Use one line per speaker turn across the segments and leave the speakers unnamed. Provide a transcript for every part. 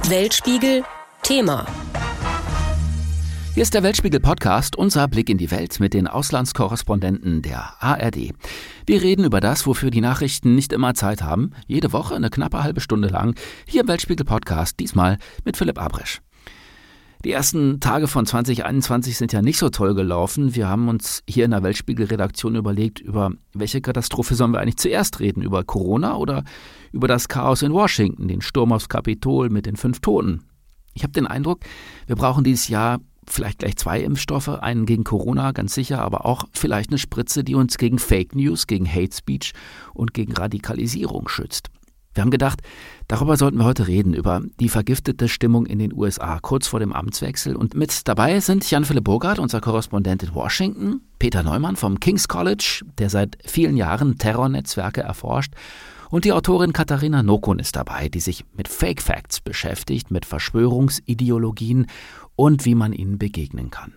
Weltspiegel Thema.
Hier ist der Weltspiegel-Podcast, unser Blick in die Welt mit den Auslandskorrespondenten der ARD. Wir reden über das, wofür die Nachrichten nicht immer Zeit haben. Jede Woche eine knappe halbe Stunde lang. Hier im Weltspiegel-Podcast, diesmal mit Philipp Abresch. Die ersten Tage von 2021 sind ja nicht so toll gelaufen. Wir haben uns hier in der Weltspiegel-Redaktion überlegt, über welche Katastrophe sollen wir eigentlich zuerst reden? Über Corona oder über das Chaos in Washington, den Sturm aufs Kapitol mit den 5 Toten? Ich habe den Eindruck, wir brauchen dieses Jahr vielleicht gleich 2 Impfstoffe, einen gegen Corona, ganz sicher, aber auch vielleicht eine Spritze, die uns gegen Fake News, gegen Hate Speech und gegen Radikalisierung schützt. Wir haben gedacht, darüber sollten wir heute reden, über die vergiftete Stimmung in den USA, kurz vor dem Amtswechsel. Und mit dabei sind Jan-Philipp Burkhardt, unser Korrespondent in Washington, Peter Neumann vom King's College, der seit vielen Jahren Terrornetzwerke erforscht, und die Autorin Katharina Nokun ist dabei, die sich mit Fake Facts beschäftigt, mit Verschwörungsideologien und wie man ihnen begegnen kann.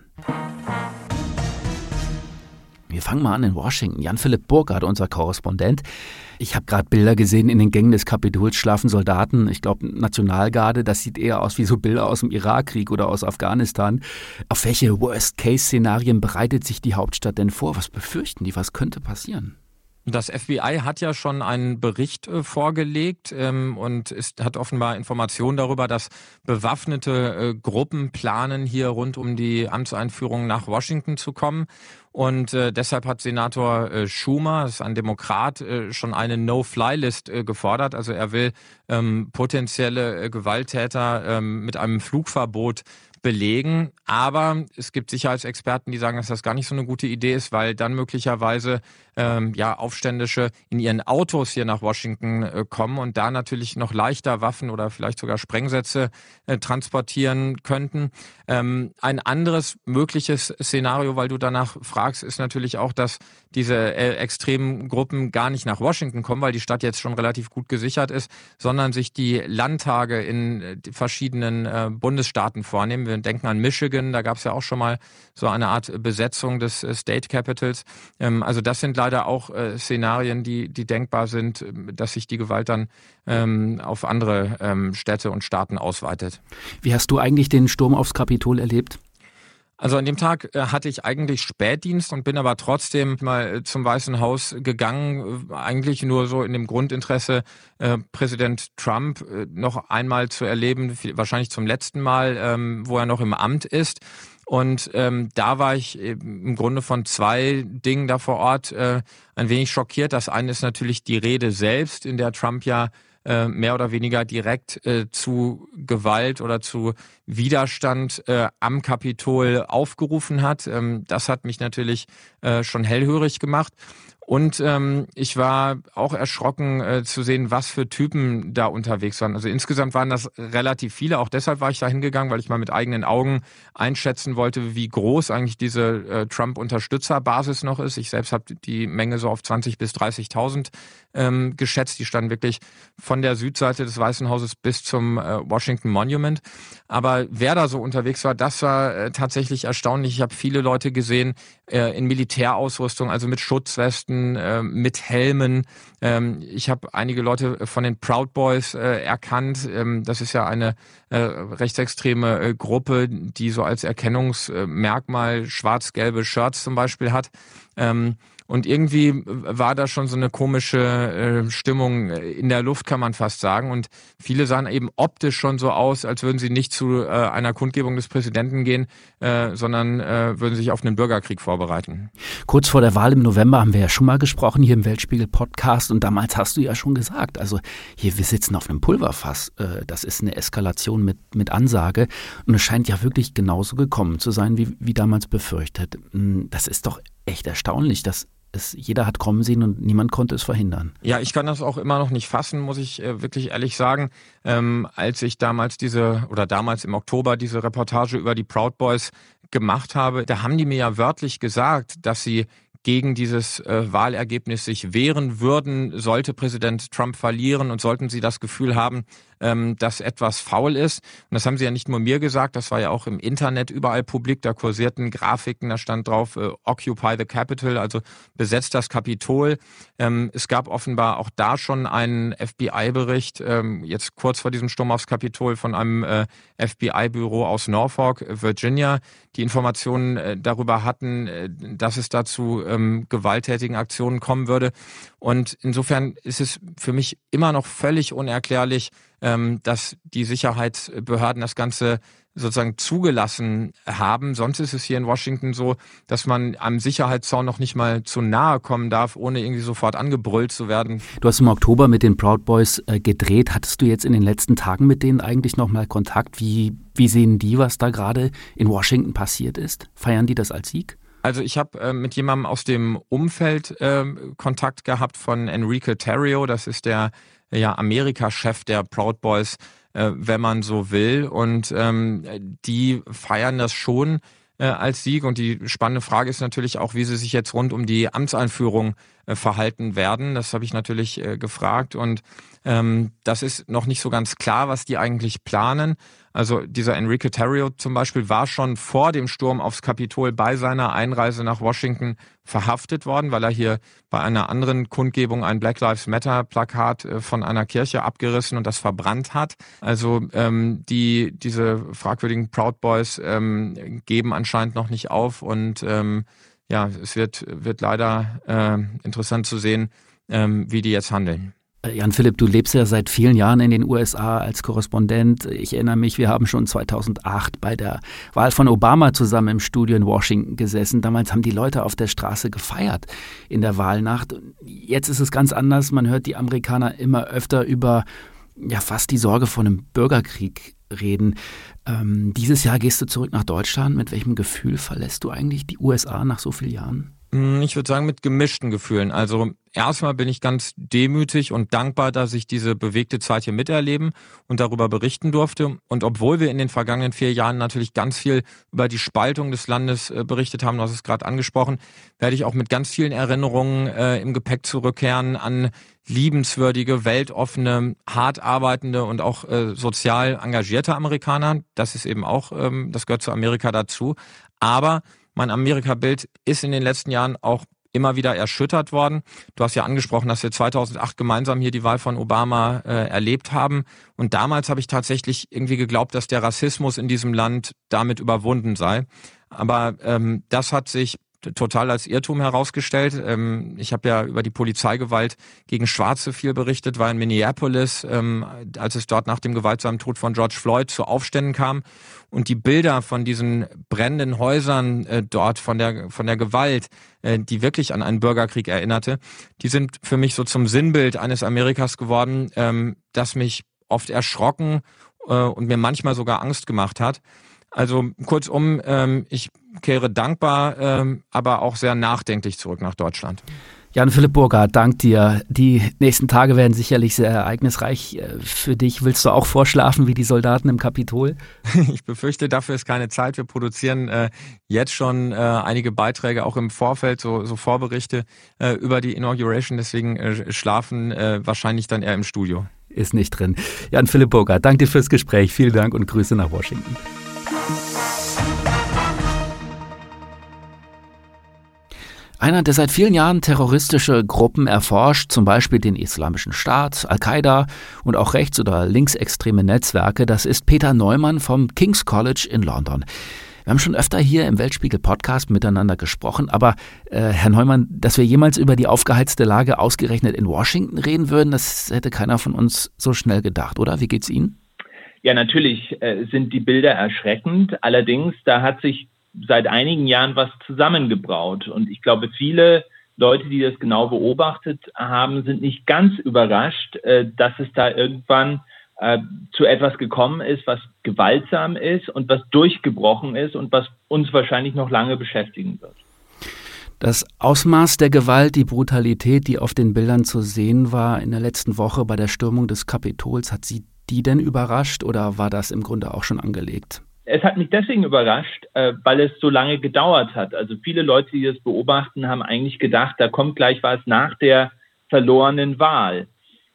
Wir fangen mal an in Washington. Jan-Philipp Burkhardt, unser Korrespondent. Ich habe gerade Bilder gesehen in den Gängen des Kapitols, schlafen Soldaten, ich glaube Nationalgarde, das sieht eher aus wie so Bilder aus dem Irakkrieg oder aus Afghanistan. Auf welche Worst-Case-Szenarien bereitet sich die Hauptstadt denn vor? Was befürchten die? Was könnte passieren?
Das FBI hat ja schon einen Bericht vorgelegt und hat offenbar Informationen darüber, dass bewaffnete Gruppen planen, hier rund um die Amtseinführung nach Washington zu kommen. Und deshalb hat Senator Schumer, das ist ein Demokrat, schon eine No-Fly-List gefordert. Also er will potenzielle Gewalttäter mit einem Flugverbot belegen. Aber es gibt Sicherheitsexperten, die sagen, dass das gar nicht so eine gute Idee ist, weil dann möglicherweise Aufständische in ihren Autos hier nach Washington kommen und da natürlich noch leichter Waffen oder vielleicht sogar Sprengsätze transportieren könnten. Ein anderes mögliches Szenario, weil du danach fragst, ist natürlich auch, dass diese extremen Gruppen gar nicht nach Washington kommen, weil die Stadt jetzt schon relativ gut gesichert ist, sondern sich die Landtage in verschiedenen Bundesstaaten vornehmen. Wir denken an Michigan, da gab es ja auch schon mal so eine Art Besetzung des State Capitals. Also das sind leider auch Szenarien, die denkbar sind, dass sich die Gewalt dann auf andere Städte und Staaten ausweitet.
Wie hast du eigentlich den Sturm aufs Kapitol erlebt?
Also an dem Tag hatte ich eigentlich Spätdienst und bin aber trotzdem mal zum Weißen Haus gegangen, eigentlich nur so in dem Grundinteresse, Präsident Trump noch einmal zu erleben, wahrscheinlich zum letzten Mal, wo er noch im Amt ist. Und da war ich im Grunde von 2 Dingen da vor Ort ein wenig schockiert. Das eine ist natürlich die Rede selbst, in der Trump ja mehr oder weniger direkt zu Gewalt oder zu Widerstand am Kapitol aufgerufen hat. Das hat mich natürlich schon hellhörig gemacht. Und ich war auch erschrocken zu sehen, was für Typen da unterwegs waren. Also insgesamt waren das relativ viele. Auch deshalb war ich da hingegangen, weil ich mal mit eigenen Augen einschätzen wollte, wie groß eigentlich diese Trump-Unterstützerbasis noch ist. Ich selbst habe die Menge so auf 20.000 bis 30.000 geschätzt. Die standen wirklich von der Südseite des Weißen Hauses bis zum Washington Monument. Aber wer da so unterwegs war, das war tatsächlich erstaunlich. Ich habe viele Leute gesehen in Militärausrüstung, also mit Schutzwesten, mit Helmen. Ich habe einige Leute von den Proud Boys erkannt. Das ist ja eine rechtsextreme Gruppe, die so als Erkennungsmerkmal schwarz-gelbe Shirts zum Beispiel hat. Und irgendwie war da schon so eine komische Stimmung in der Luft, kann man fast sagen. Und viele sahen eben optisch schon so aus, als würden sie nicht zu einer Kundgebung des Präsidenten gehen, sondern würden sich auf einen Bürgerkrieg vorbereiten.
Kurz vor der Wahl im November haben wir ja schon mal gesprochen hier im Weltspiegel-Podcast. Und damals hast du ja schon gesagt, also hier, wir sitzen auf einem Pulverfass. Das ist eine Eskalation mit Ansage. Und es scheint ja wirklich genauso gekommen zu sein, wie damals befürchtet. Das ist doch echt erstaunlich, dass jeder hat kommen sehen und niemand konnte es verhindern.
Ja, ich kann das auch immer noch nicht fassen, muss ich wirklich ehrlich sagen. Als ich damals im Oktober diese Reportage über die Proud Boys gemacht habe, da haben die mir ja wörtlich gesagt, dass sie gegen dieses Wahlergebnis sich wehren würden, sollte Präsident Trump verlieren und sollten sie das Gefühl haben, dass etwas faul ist. Und das haben sie ja nicht nur mir gesagt, das war ja auch im Internet überall publik, da kursierten Grafiken, da stand drauf Occupy the Capitol, also besetzt das Kapitol. Es gab offenbar auch da schon einen FBI-Bericht, jetzt kurz vor diesem Sturm aufs Kapitol von einem FBI-Büro aus Norfolk, Virginia, die Informationen darüber hatten, dass es dazu gewalttätigen Aktionen kommen würde. Und insofern ist es für mich immer noch völlig unerklärlich, dass die Sicherheitsbehörden das Ganze sozusagen zugelassen haben. Sonst ist es hier in Washington so, dass man am Sicherheitszaun noch nicht mal zu nahe kommen darf, ohne irgendwie sofort angebrüllt zu werden.
Du hast im Oktober mit den Proud Boys gedreht. Hattest du jetzt in den letzten Tagen mit denen eigentlich noch mal Kontakt? Wie sehen die, was da gerade in Washington passiert ist? Feiern die das als Sieg?
Also ich habe mit jemandem aus dem Umfeld Kontakt gehabt von Enrique Tarrio, das ist der Amerika-Chef der Proud Boys, wenn man so will. Und die feiern das schon als Sieg. Und die spannende Frage ist natürlich auch, wie sie sich jetzt rund um die Amtseinführung verhalten werden. Das habe ich natürlich gefragt. Und das ist noch nicht so ganz klar, was die eigentlich planen. Also dieser Enrique Tarrio zum Beispiel war schon vor dem Sturm aufs Kapitol bei seiner Einreise nach Washington verhaftet worden, weil er hier bei einer anderen Kundgebung ein Black Lives Matter Plakat von einer Kirche abgerissen und das verbrannt hat. Also diese fragwürdigen Proud Boys geben anscheinend noch nicht auf und es wird leider interessant zu sehen, wie die jetzt handeln.
Jan-Philipp, du lebst ja seit vielen Jahren in den USA als Korrespondent. Ich erinnere mich, wir haben schon 2008 bei der Wahl von Obama zusammen im Studio in Washington gesessen. Damals haben die Leute auf der Straße gefeiert in der Wahlnacht. Jetzt ist es ganz anders. Man hört die Amerikaner immer öfter über fast die Sorge vor einem Bürgerkrieg reden. Dieses Jahr gehst du zurück nach Deutschland. Mit welchem Gefühl verlässt du eigentlich die USA nach so vielen Jahren?
Ich würde sagen, mit gemischten Gefühlen. Also erstmal bin ich ganz demütig und dankbar, dass ich diese bewegte Zeit hier miterleben und darüber berichten durfte. Und obwohl wir in den vergangenen 4 Jahren natürlich ganz viel über die Spaltung des Landes berichtet haben, du hast es gerade angesprochen, werde ich auch mit ganz vielen Erinnerungen im Gepäck zurückkehren an liebenswürdige, weltoffene, hart arbeitende und auch sozial engagierte Amerikaner. Das ist eben auch, das gehört zu Amerika dazu. Aber mein Amerika-Bild ist in den letzten Jahren auch immer wieder erschüttert worden. Du hast ja angesprochen, dass wir 2008 gemeinsam hier die Wahl von Obama erlebt haben. Und damals habe ich tatsächlich irgendwie geglaubt, dass der Rassismus in diesem Land damit überwunden sei. Aber das hat sich total als Irrtum herausgestellt. Ich habe ja über die Polizeigewalt gegen Schwarze viel berichtet, war in Minneapolis, als es dort nach dem gewaltsamen Tod von George Floyd zu Aufständen kam. Und die Bilder von diesen brennenden Häusern dort, von der Gewalt, die wirklich an einen Bürgerkrieg erinnerte, die sind für mich so zum Sinnbild eines Amerikas geworden, das mich oft erschrocken und mir manchmal sogar Angst gemacht hat. Also kurzum, ich kehre dankbar, aber auch sehr nachdenklich zurück nach Deutschland.
Jan-Philipp Burger, dank dir. Die nächsten Tage werden sicherlich sehr ereignisreich für dich. Willst du auch vorschlafen wie die Soldaten im Kapitol?
Ich befürchte, dafür ist keine Zeit. Wir produzieren jetzt schon einige Beiträge, auch im Vorfeld, so Vorberichte über die Inauguration. Deswegen schlafen wahrscheinlich dann eher im Studio.
Ist nicht drin. Jan-Philipp Burger, danke dir fürs Gespräch. Vielen Dank und Grüße nach Washington. Einer, der seit vielen Jahren terroristische Gruppen erforscht, zum Beispiel den Islamischen Staat, Al-Qaida und auch rechts- oder linksextreme Netzwerke, das ist Peter Neumann vom King's College in London. Wir haben schon öfter hier im Weltspiegel-Podcast miteinander gesprochen, aber Herr Neumann, dass wir jemals über die aufgeheizte Lage ausgerechnet in Washington reden würden, das hätte keiner von uns so schnell gedacht, oder? Wie geht's Ihnen?
Ja, natürlich sind die Bilder erschreckend. Allerdings, da hat sich seit einigen Jahren was zusammengebraut. Und ich glaube, viele Leute, die das genau beobachtet haben, sind nicht ganz überrascht, dass es da irgendwann zu etwas gekommen ist, was gewaltsam ist und was durchgebrochen ist und was uns wahrscheinlich noch lange beschäftigen wird.
Das Ausmaß der Gewalt, die Brutalität, die auf den Bildern zu sehen war in der letzten Woche bei der Stürmung des Kapitols, hat Sie die denn überrascht oder war das im Grunde auch schon angelegt?
Es hat mich deswegen überrascht, weil es so lange gedauert hat. Also viele Leute, die das beobachten, haben eigentlich gedacht, da kommt gleich was nach der verlorenen Wahl.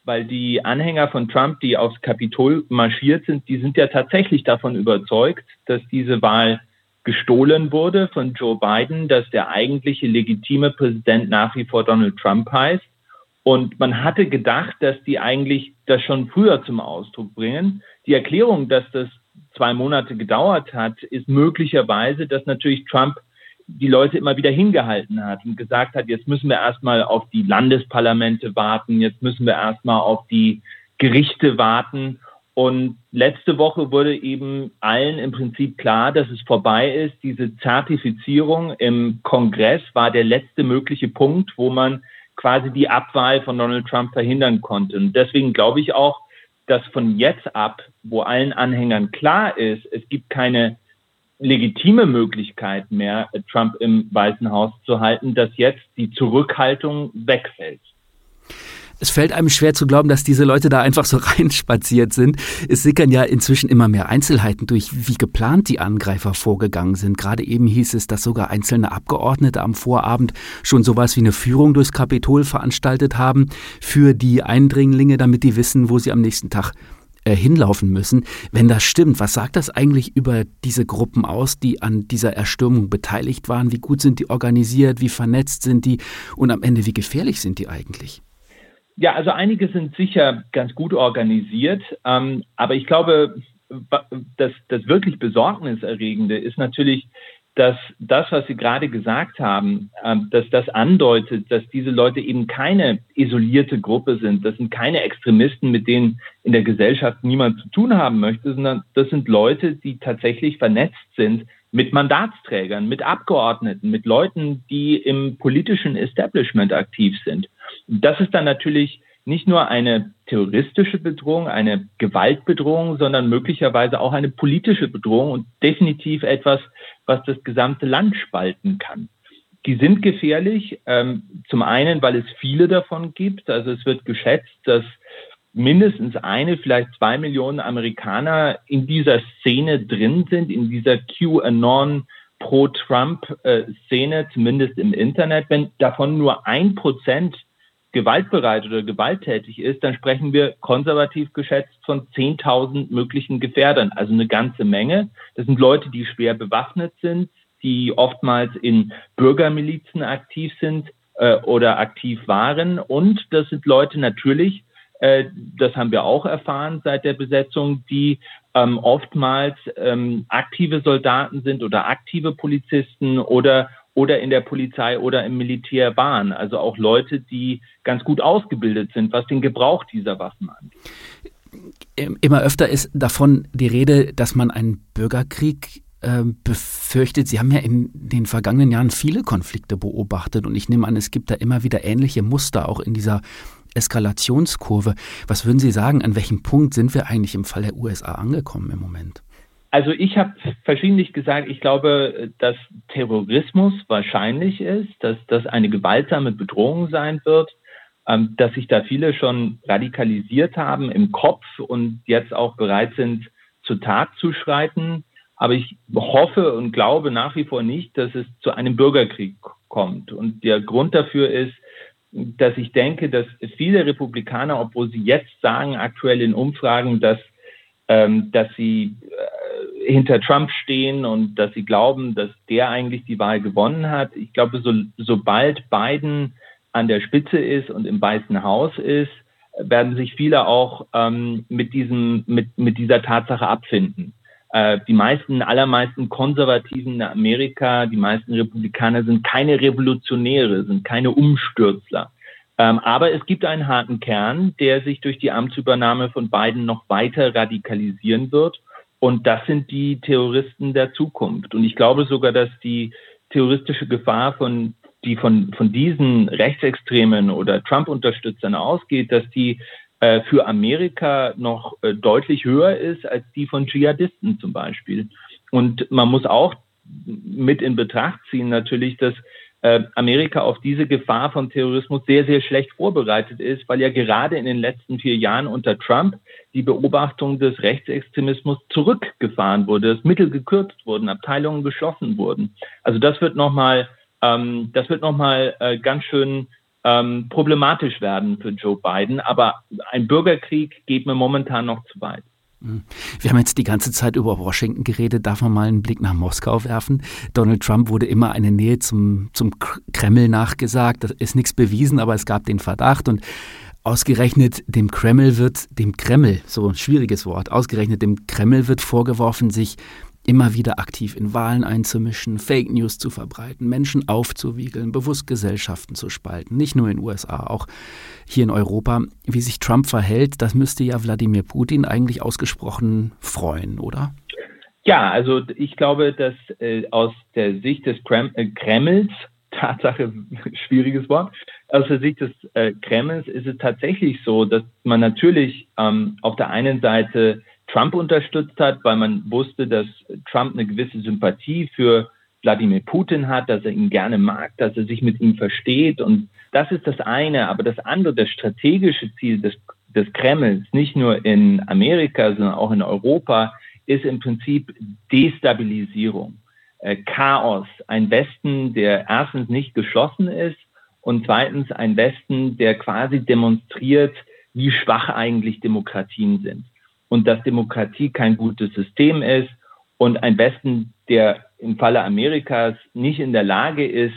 weil die Anhänger von Trump, die aufs Kapitol marschiert sind, die sind ja tatsächlich davon überzeugt, dass diese Wahl gestohlen wurde von Joe Biden, dass der eigentliche legitime Präsident nach wie vor Donald Trump heißt. Und man hatte gedacht, dass die eigentlich das schon früher zum Ausdruck bringen. Die Erklärung, dass das 2 Monate gedauert hat, ist möglicherweise, dass natürlich Trump die Leute immer wieder hingehalten hat und gesagt hat, jetzt müssen wir erstmal auf die Landesparlamente warten, jetzt müssen wir erstmal auf die Gerichte warten. Und letzte Woche wurde eben allen im Prinzip klar, dass es vorbei ist. Diese Zertifizierung im Kongress war der letzte mögliche Punkt, wo man quasi die Abwahl von Donald Trump verhindern konnte. Und deswegen glaube ich auch, dass von jetzt ab, wo allen Anhängern klar ist, es gibt keine legitime Möglichkeit mehr, Trump im Weißen Haus zu halten, dass jetzt die Zurückhaltung wegfällt.
Es fällt einem schwer zu glauben, dass diese Leute da einfach so reinspaziert sind. Es sickern ja inzwischen immer mehr Einzelheiten durch, wie geplant die Angreifer vorgegangen sind. Gerade eben hieß es, dass sogar einzelne Abgeordnete am Vorabend schon sowas wie eine Führung durchs Kapitol veranstaltet haben für die Eindringlinge, damit die wissen, wo sie am nächsten Tag hinlaufen müssen. Wenn das stimmt, was sagt das eigentlich über diese Gruppen aus, die an dieser Erstürmung beteiligt waren? Wie gut sind die organisiert? Wie vernetzt sind die? Und am Ende, wie gefährlich sind die eigentlich?
Ja, also einige sind sicher ganz gut organisiert, aber ich glaube, das wirklich Besorgniserregende ist natürlich, dass das, was Sie gerade gesagt haben, dass das andeutet, dass diese Leute eben keine isolierte Gruppe sind. Das sind keine Extremisten, mit denen in der Gesellschaft niemand zu tun haben möchte, sondern das sind Leute, die tatsächlich vernetzt sind mit Mandatsträgern, mit Abgeordneten, mit Leuten, die im politischen Establishment aktiv sind. Das ist dann natürlich nicht nur eine terroristische Bedrohung, eine Gewaltbedrohung, sondern möglicherweise auch eine politische Bedrohung und definitiv etwas, was das gesamte Land spalten kann. Die sind gefährlich, zum einen, weil es viele davon gibt. Also es wird geschätzt, dass mindestens 1, vielleicht 2 Millionen Amerikaner in dieser Szene drin sind, in dieser QAnon Pro-Trump-Szene, zumindest im Internet. Wenn davon nur 1% gewaltbereit oder gewalttätig ist, dann sprechen wir konservativ geschätzt von 10.000 möglichen Gefährdern, also eine ganze Menge. Das sind Leute, die schwer bewaffnet sind, die oftmals in Bürgermilizen aktiv sind oder aktiv waren. Und das sind Leute natürlich, das haben wir auch erfahren seit der Besetzung, die oftmals aktive Soldaten sind oder aktive Polizisten oder in der Polizei oder im Militär waren. Also auch Leute, die ganz gut ausgebildet sind, was den Gebrauch dieser Waffen angeht.
Immer öfter ist davon die Rede, dass man einen Bürgerkrieg befürchtet. Sie haben ja in den vergangenen Jahren viele Konflikte beobachtet und ich nehme an, es gibt da immer wieder ähnliche Muster, auch in dieser Eskalationskurve. Was würden Sie sagen, an welchem Punkt sind wir eigentlich im Fall der USA angekommen im Moment?
Also ich habe verschiedentlich gesagt, ich glaube, dass Terrorismus wahrscheinlich ist, dass das eine gewaltsame Bedrohung sein wird, dass sich da viele schon radikalisiert haben im Kopf und jetzt auch bereit sind, zur Tat zu schreiten. Aber ich hoffe und glaube nach wie vor nicht, dass es zu einem Bürgerkrieg kommt. Und der Grund dafür ist, dass ich denke, dass viele Republikaner, obwohl sie jetzt sagen, aktuell in Umfragen, dass sie hinter Trump stehen und dass sie glauben, dass der eigentlich die Wahl gewonnen hat. Ich glaube, sobald Biden an der Spitze ist und im Weißen Haus ist, werden sich viele auch mit dieser Tatsache abfinden. Die allermeisten Konservativen in Amerika, die meisten Republikaner sind keine Revolutionäre, sind keine Umstürzler. Aber es gibt einen harten Kern, der sich durch die Amtsübernahme von Biden noch weiter radikalisieren wird. Und das sind die Terroristen der Zukunft. Und ich glaube sogar, dass die terroristische Gefahr die von diesen Rechtsextremen oder Trump-Unterstützern ausgeht, dass die für Amerika noch deutlich höher ist als die von Dschihadisten zum Beispiel. Und man muss auch mit in Betracht ziehen natürlich, dass Amerika auf diese Gefahr von Terrorismus sehr, sehr schlecht vorbereitet ist, weil ja gerade in den letzten 4 Jahren unter Trump die Beobachtung des Rechtsextremismus zurückgefahren wurde, dass Mittel gekürzt wurden, Abteilungen geschlossen wurden. Also das wird nochmal ganz schön problematisch werden für Joe Biden. Aber ein Bürgerkrieg geht mir momentan noch zu weit.
Wir haben jetzt die ganze Zeit über Washington geredet. Darf man mal einen Blick nach Moskau werfen? Donald Trump wurde immer eine Nähe zum Kreml nachgesagt. Das ist nichts bewiesen, aber es gab den Verdacht. Und ausgerechnet dem Kreml, so ein schwieriges Wort, ausgerechnet dem Kreml wird vorgeworfen, sich immer wieder aktiv in Wahlen einzumischen, Fake News zu verbreiten, Menschen aufzuwiegeln, bewusst Gesellschaften zu spalten, nicht nur in den USA, auch hier in Europa. Wie sich Trump verhält, das müsste ja Wladimir Putin eigentlich ausgesprochen freuen, oder?
Ja, also ich glaube, dass aus der Sicht des Kremls, Tatsache, schwieriges Wort, aus der Sicht des Kremls ist es tatsächlich so, dass man natürlich auf der einen Seite Trump unterstützt hat, weil man wusste, dass Trump eine gewisse Sympathie für Wladimir Putin hat, dass er ihn gerne mag, dass er sich mit ihm versteht. Und das ist das eine. Aber das andere, das strategische Ziel des Kremls, nicht nur in Amerika, sondern auch in Europa, ist im Prinzip Destabilisierung, Chaos. Ein Westen, der erstens nicht geschlossen ist und zweitens ein Westen, der quasi demonstriert, wie schwach eigentlich Demokratien sind. Und dass Demokratie kein gutes System ist und ein Westen, der im Falle Amerikas nicht in der Lage ist,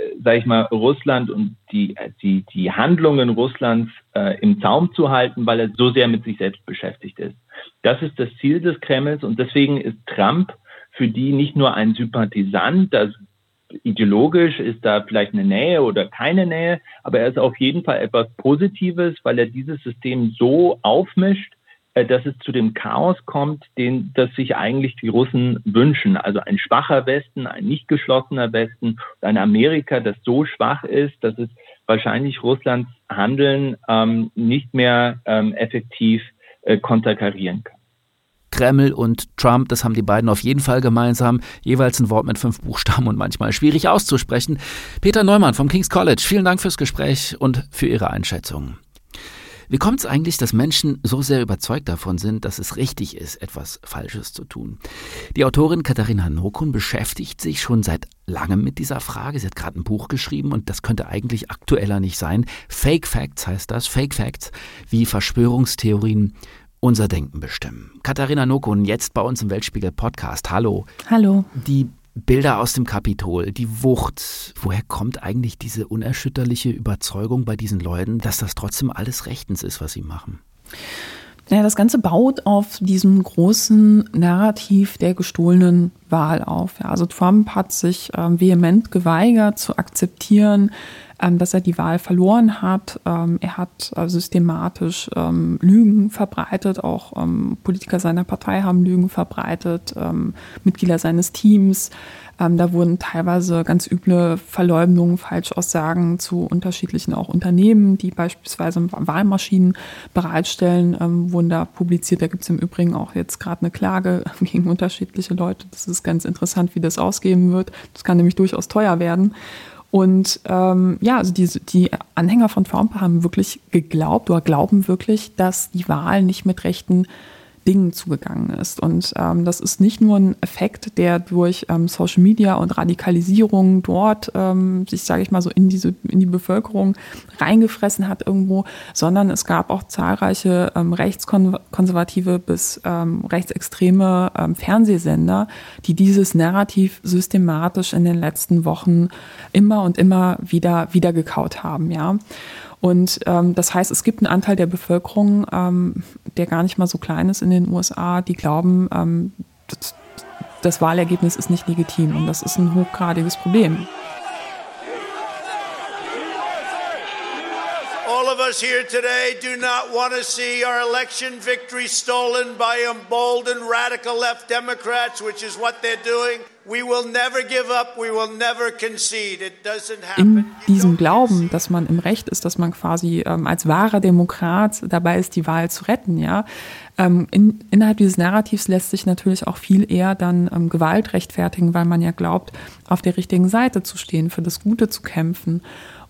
Russland und die Handlungen Russlands im Zaum zu halten, weil er so sehr mit sich selbst beschäftigt ist. Das ist das Ziel des Kremls und deswegen ist Trump für die nicht nur ein Sympathisant, das ideologisch ist da vielleicht eine Nähe oder keine Nähe, aber er ist auf jeden Fall etwas Positives, weil er dieses System so aufmischt, dass es zu dem Chaos kommt, das sich eigentlich die Russen wünschen. Also ein schwacher Westen, ein nicht geschlossener Westen, ein Amerika, das so schwach ist, dass es wahrscheinlich Russlands Handeln nicht mehr effektiv konterkarieren kann.
Kreml und Trump, das haben die beiden auf jeden Fall gemeinsam. Jeweils ein Wort mit 5 Buchstaben und manchmal schwierig auszusprechen. Peter Neumann vom King's College, vielen Dank fürs Gespräch und für Ihre Einschätzung. Wie kommt es eigentlich, dass Menschen so sehr überzeugt davon sind, dass es richtig ist, etwas Falsches zu tun? Die Autorin Katharina Nokun beschäftigt sich schon seit langem mit dieser Frage. Sie hat gerade ein Buch geschrieben und das könnte eigentlich aktueller nicht sein. Fake Facts heißt das. Fake Facts, wie Verschwörungstheorien unser Denken bestimmen. Katharina Nokun, jetzt bei uns im Weltspiegel-Podcast. Hallo.
Hallo.
Die Bilder aus dem Kapitol, die Wucht. Woher kommt eigentlich diese unerschütterliche Überzeugung bei diesen Leuten, dass das trotzdem alles rechtens ist, was sie machen?
Ja, das Ganze baut auf diesem großen Narrativ der gestohlenen Wahl auf. Ja, also Trump hat sich vehement geweigert zu akzeptieren, dass er die Wahl verloren hat. Er hat systematisch Lügen verbreitet, auch Politiker seiner Partei haben Lügen verbreitet, Mitglieder seines Teams. Da wurden teilweise ganz üble Verleumdungen, Falschaussagen zu unterschiedlichen auch Unternehmen, die beispielsweise Wahlmaschinen bereitstellen, wurden da publiziert. Da gibt es im Übrigen auch jetzt gerade eine Klage gegen unterschiedliche Leute. Das ist ganz interessant, wie das ausgehen wird. Das kann nämlich durchaus teuer werden. Und also die Anhänger von Trump haben wirklich geglaubt oder glauben wirklich, dass die Wahl nicht mit rechten Dingen zugegangen ist. Und das ist nicht nur ein Effekt, der durch Social Media und Radikalisierung dort sich, sage ich mal so, in die Bevölkerung reingefressen hat irgendwo, sondern es gab auch zahlreiche rechtskonservative bis rechtsextreme Fernsehsender, die dieses Narrativ systematisch in den letzten Wochen immer und immer wieder gekaut haben, ja. Und das heißt, es gibt einen Anteil der Bevölkerung, der gar nicht mal so klein ist in den USA, die glauben, das Wahlergebnis ist nicht legitim. Und das ist ein hochgradiges Problem.
All of us here today do not want to see our election victory stolen by emboldened radical left Democrats, which is what they're doing. We will never give up, we will never concede. It doesn't happen.
In diesem Glauben, dass man im Recht ist, dass man quasi als wahrer Demokrat dabei ist, die Wahl zu retten, ja. Innerhalb dieses Narrativs lässt sich natürlich auch viel eher dann Gewalt rechtfertigen, weil man ja glaubt, auf der richtigen Seite zu stehen, für das Gute zu kämpfen.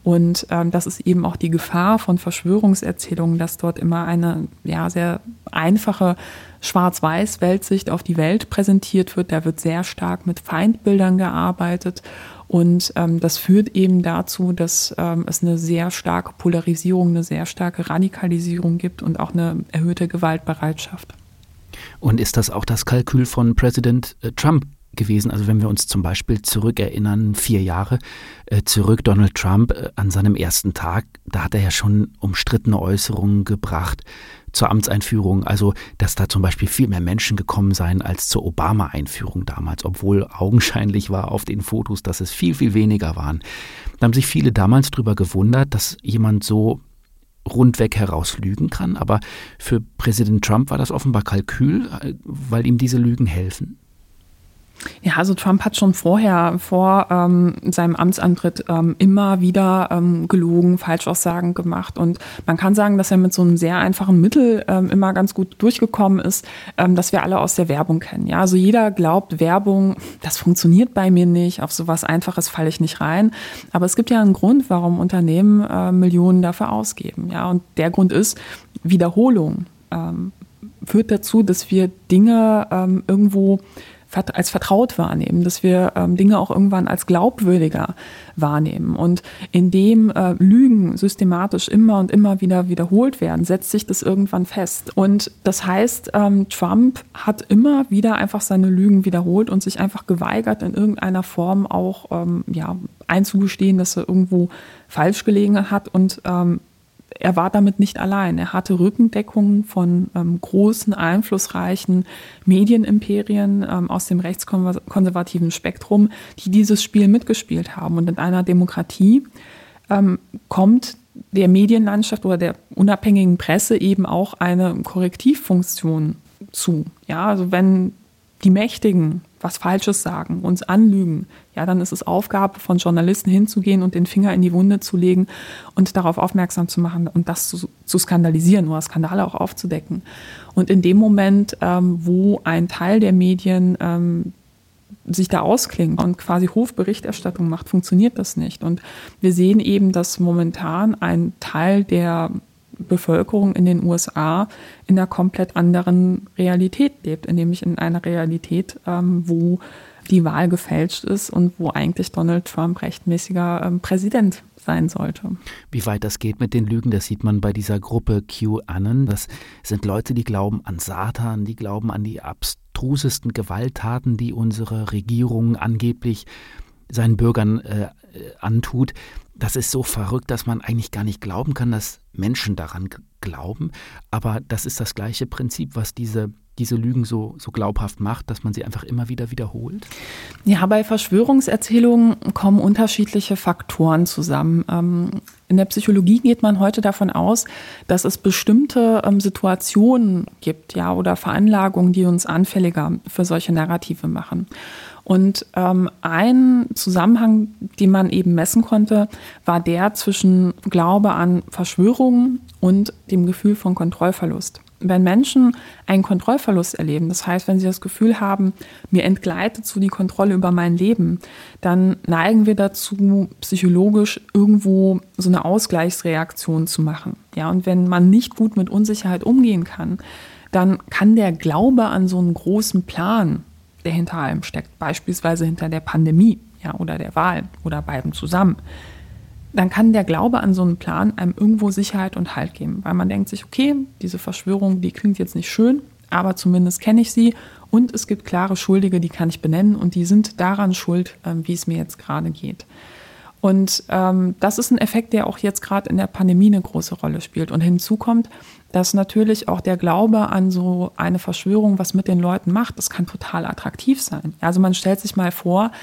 Und das ist eben auch die Gefahr von Verschwörungserzählungen, dass dort immer eine sehr einfache Schwarz-Weiß-Weltsicht auf die Welt präsentiert wird. Da wird sehr stark mit Feindbildern gearbeitet. Und das führt eben dazu, dass es eine sehr starke Polarisierung, eine sehr starke Radikalisierung gibt und auch eine erhöhte Gewaltbereitschaft.
Und ist das auch das Kalkül von Präsident Trump gewesen? Also wenn wir uns zum Beispiel zurückerinnern, 4 Jahre zurück, Donald Trump an seinem ersten Tag, da hat er ja schon umstrittene Äußerungen gebracht zur Amtseinführung, also dass da zum Beispiel viel mehr Menschen gekommen seien als zur Obama-Einführung damals, obwohl augenscheinlich war auf den Fotos, dass es viel, viel weniger waren. Da haben sich viele damals drüber gewundert, dass jemand so rundweg heraus lügen kann, aber für Präsident Trump war das offenbar Kalkül, weil ihm diese Lügen helfen.
Ja, also Trump hat schon vor seinem Amtsantritt immer wieder gelogen, Falschaussagen gemacht. Und man kann sagen, dass er mit so einem sehr einfachen Mittel immer ganz gut durchgekommen ist, das wir alle aus der Werbung kennen. Ja, also jeder glaubt, Werbung, das funktioniert bei mir nicht, auf sowas Einfaches falle ich nicht rein. Aber es gibt ja einen Grund, warum Unternehmen Millionen dafür ausgeben. Ja, und der Grund ist Wiederholung. Führt dazu, dass wir Dinge irgendwo als vertraut wahrnehmen, dass wir Dinge auch irgendwann als glaubwürdiger wahrnehmen. Und indem Lügen systematisch immer und immer wieder wiederholt werden, setzt sich das irgendwann fest. Und das heißt, Trump hat immer wieder einfach seine Lügen wiederholt und sich einfach geweigert, in irgendeiner Form auch einzugestehen, dass er irgendwo falsch gelegen hat. Und er war damit nicht allein. Er hatte Rückendeckung von großen, einflussreichen Medienimperien aus dem rechtskonservativen Spektrum, die dieses Spiel mitgespielt haben. Und in einer Demokratie kommt der Medienlandschaft oder der unabhängigen Presse eben auch eine Korrektivfunktion zu. Ja, also wenn die Mächtigen was Falsches sagen, uns anlügen, ja, dann ist es Aufgabe von Journalisten hinzugehen und den Finger in die Wunde zu legen und darauf aufmerksam zu machen und das zu skandalisieren oder Skandale auch aufzudecken. Und in dem Moment, wo ein Teil der Medien sich da ausklingt und quasi Hofberichterstattung macht, funktioniert das nicht. Und wir sehen eben, dass momentan ein Teil der Bevölkerung in den USA in einer komplett anderen Realität lebt, nämlich in einer Realität, wo die Wahl gefälscht ist und wo eigentlich Donald Trump rechtmäßiger Präsident sein sollte.
Wie weit das geht mit den Lügen, das sieht man bei dieser Gruppe QAnon. Das sind Leute, die glauben an Satan, die glauben an die abstrusesten Gewalttaten, die unsere Regierung angeblich seinen Bürgern antut. Das ist so verrückt, dass man eigentlich gar nicht glauben kann, dass Menschen daran glauben. Aber das ist das gleiche Prinzip, was diese Lügen so glaubhaft macht, dass man sie einfach immer wieder wiederholt?
Ja, bei Verschwörungserzählungen kommen unterschiedliche Faktoren zusammen. In der Psychologie geht man heute davon aus, dass es bestimmte Situationen gibt, ja, oder Veranlagungen, die uns anfälliger für solche Narrative machen. Und ein Zusammenhang, den man eben messen konnte, war der zwischen Glaube an Verschwörungen und dem Gefühl von Kontrollverlust. Wenn Menschen einen Kontrollverlust erleben, das heißt, wenn sie das Gefühl haben, mir entgleitet so die Kontrolle über mein Leben, dann neigen wir dazu, psychologisch irgendwo so eine Ausgleichsreaktion zu machen. Ja, und wenn man nicht gut mit Unsicherheit umgehen kann, dann kann der Glaube an so einen großen Plan, der hinter allem steckt, beispielsweise hinter der Pandemie, ja, oder der Wahl oder beiden zusammen, dann kann der Glaube an so einen Plan einem irgendwo Sicherheit und Halt geben, weil man denkt sich, okay, diese Verschwörung, die klingt jetzt nicht schön, aber zumindest kenne ich sie und es gibt klare Schuldige, die kann ich benennen und die sind daran schuld, wie es mir jetzt gerade geht. Und das ist ein Effekt, der auch jetzt gerade in der Pandemie eine große Rolle spielt. Und hinzu kommt, dass natürlich auch der Glaube an so eine Verschwörung, was mit den Leuten macht, das kann total attraktiv sein. Also man stellt sich mal vor,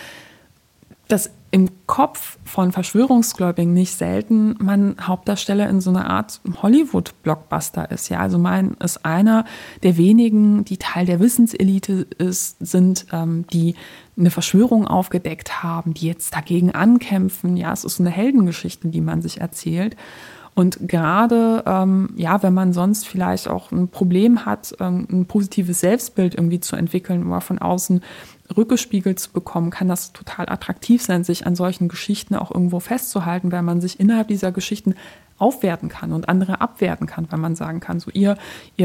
dass im Kopf von Verschwörungsgläubigen nicht selten man Hauptdarsteller in so einer Art Hollywood-Blockbuster ist. Ja, also man ist einer der wenigen, die Teil der Wissenselite sind, die eine Verschwörung aufgedeckt haben, die jetzt dagegen ankämpfen. Ja, es ist eine Heldengeschichte, die man sich erzählt. Und gerade, wenn man sonst vielleicht auch ein Problem hat, ein positives Selbstbild irgendwie zu entwickeln oder von außen rückgespiegelt zu bekommen, kann das total attraktiv sein, sich an solchen Geschichten auch irgendwo festzuhalten, weil man sich innerhalb dieser Geschichten aufwerten kann und andere abwerten kann, weil man sagen kann, so ihr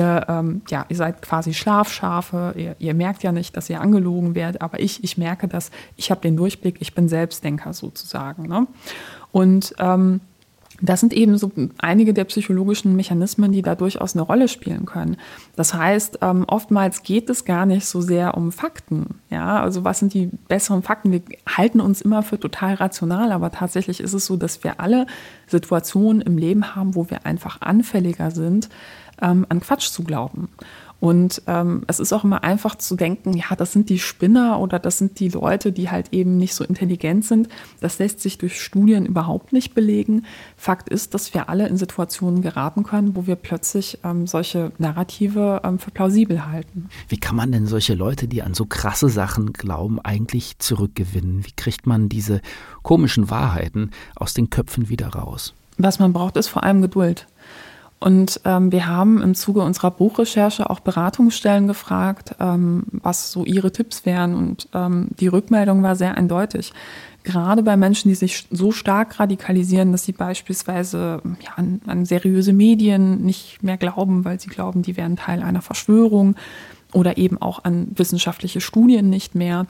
seid quasi Schlafschafe, ihr merkt ja nicht, dass ihr angelogen werdet, aber ich merke das, ich habe den Durchblick, ich bin Selbstdenker sozusagen. Ne? Und das sind eben so einige der psychologischen Mechanismen, die da durchaus eine Rolle spielen können. Das heißt, oftmals geht es gar nicht so sehr um Fakten. Ja, also was sind die besseren Fakten? Wir halten uns immer für total rational, aber tatsächlich ist es so, dass wir alle Situationen im Leben haben, wo wir einfach anfälliger sind, an Quatsch zu glauben. Und es ist auch immer einfach zu denken, ja, das sind die Spinner oder das sind die Leute, die halt eben nicht so intelligent sind. Das lässt sich durch Studien überhaupt nicht belegen. Fakt ist, dass wir alle in Situationen geraten können, wo wir plötzlich solche Narrative für plausibel halten.
Wie kann man denn solche Leute, die an so krasse Sachen glauben, eigentlich zurückgewinnen? Wie kriegt man diese komischen Wahrheiten aus den Köpfen wieder raus?
Was man braucht, ist vor allem Geduld. Und wir haben im Zuge unserer Buchrecherche auch Beratungsstellen gefragt, was so ihre Tipps wären. Und die Rückmeldung war sehr eindeutig. Gerade bei Menschen, die sich so stark radikalisieren, dass sie beispielsweise an seriöse Medien nicht mehr glauben, weil sie glauben, die wären Teil einer Verschwörung oder eben auch an wissenschaftliche Studien nicht mehr.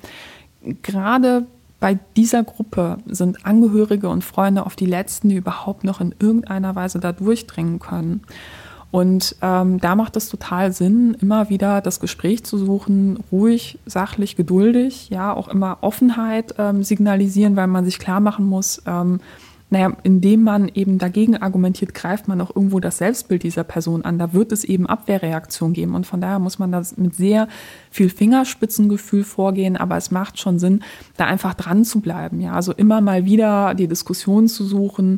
Gerade bei dieser Gruppe sind Angehörige und Freunde oft die Letzten, die überhaupt noch in irgendeiner Weise da durchdringen können. Und da macht es total Sinn, immer wieder das Gespräch zu suchen, ruhig, sachlich, geduldig, ja, auch immer Offenheit signalisieren, weil man sich klar machen muss, indem man eben dagegen argumentiert, greift man auch irgendwo das Selbstbild dieser Person an. Da wird es eben Abwehrreaktion geben. Und von daher muss man das mit sehr viel Fingerspitzengefühl vorgehen. Aber es macht schon Sinn, da einfach dran zu bleiben. Ja, also immer mal wieder die Diskussion zu suchen.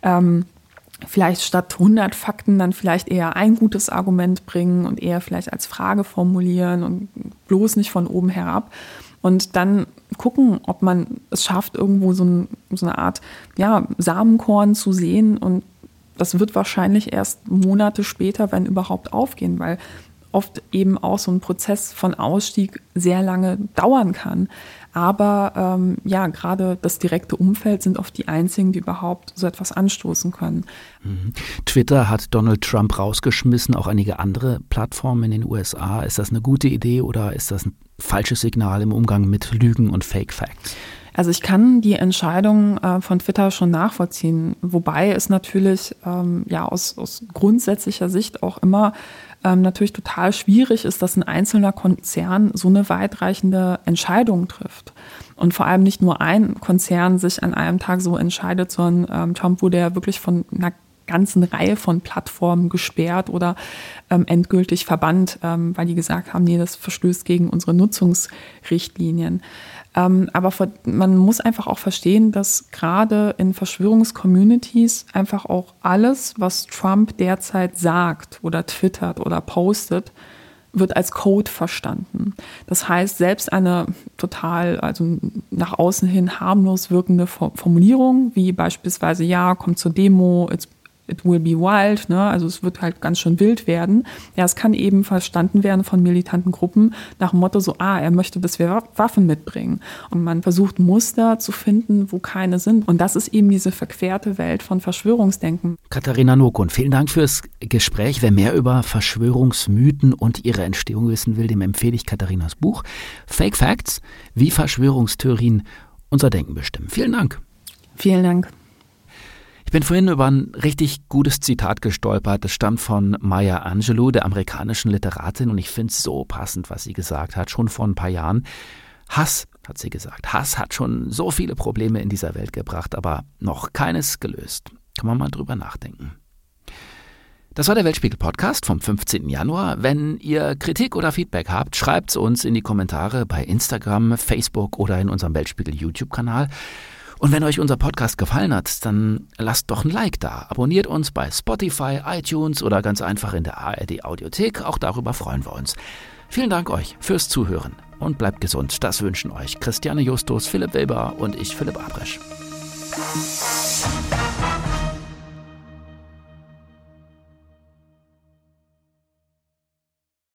Vielleicht statt 100 Fakten dann vielleicht eher ein gutes Argument bringen und eher vielleicht als Frage formulieren und bloß nicht von oben herab. Und dann gucken, ob man es schafft, irgendwo so eine Art Samenkorn zu sehen. Und das wird wahrscheinlich erst Monate später, wenn überhaupt, aufgehen, weil oft eben auch so ein Prozess von Ausstieg sehr lange dauern kann. Aber gerade das direkte Umfeld sind oft die einzigen, die überhaupt so etwas anstoßen können.
Twitter hat Donald Trump rausgeschmissen, auch einige andere Plattformen in den USA. Ist das eine gute Idee oder ist das ein falsches Signal im Umgang mit Lügen und Fake Facts?
Also ich kann die Entscheidung von Twitter schon nachvollziehen, wobei es natürlich aus grundsätzlicher Sicht auch immer natürlich total schwierig ist, dass ein einzelner Konzern so eine weitreichende Entscheidung trifft. Und vor allem nicht nur ein Konzern sich an einem Tag so entscheidet, sondern Trump wurde ja wirklich von einer ganzen Reihe von Plattformen gesperrt oder endgültig verbannt, weil die gesagt haben, nee, das verstößt gegen unsere Nutzungsrichtlinien. Aber man muss einfach auch verstehen, dass gerade in Verschwörungscommunities einfach auch alles, was Trump derzeit sagt oder twittert oder postet, wird als Code verstanden. Das heißt, selbst eine also nach außen hin harmlos wirkende Formulierung, wie beispielsweise, kommt zur Demo, it will be wild, ne? Also es wird halt ganz schön wild werden. Ja, es kann eben verstanden werden von militanten Gruppen nach dem Motto so, er möchte, dass wir Waffen mitbringen. Und man versucht Muster zu finden, wo keine sind. Und das ist eben diese verquerte Welt von Verschwörungsdenken.
Katharina Nokun, vielen Dank fürs Gespräch. Wer mehr über Verschwörungsmythen und ihre Entstehung wissen will, dem empfehle ich Katharinas Buch Fake Facts, wie Verschwörungstheorien unser Denken bestimmen. Vielen Dank.
Vielen Dank.
Ich bin vorhin über ein richtig gutes Zitat gestolpert. Das stammt von Maya Angelou, der amerikanischen Literatin. Und ich finde es so passend, was sie gesagt hat, schon vor ein paar Jahren. Hass, hat sie gesagt, Hass hat schon so viele Probleme in dieser Welt gebracht, aber noch keines gelöst. Kann man mal drüber nachdenken. Das war der Weltspiegel-Podcast vom 15. Januar. Wenn ihr Kritik oder Feedback habt, schreibt es uns in die Kommentare bei Instagram, Facebook oder in unserem Weltspiegel-YouTube-Kanal. Und wenn euch unser Podcast gefallen hat, dann lasst doch ein Like da. Abonniert uns bei Spotify, iTunes oder ganz einfach in der ARD-Audiothek. Auch darüber freuen wir uns. Vielen Dank euch fürs Zuhören und bleibt gesund. Das wünschen euch Christiane Justus, Philipp Wilber und ich, Philipp Abrisch.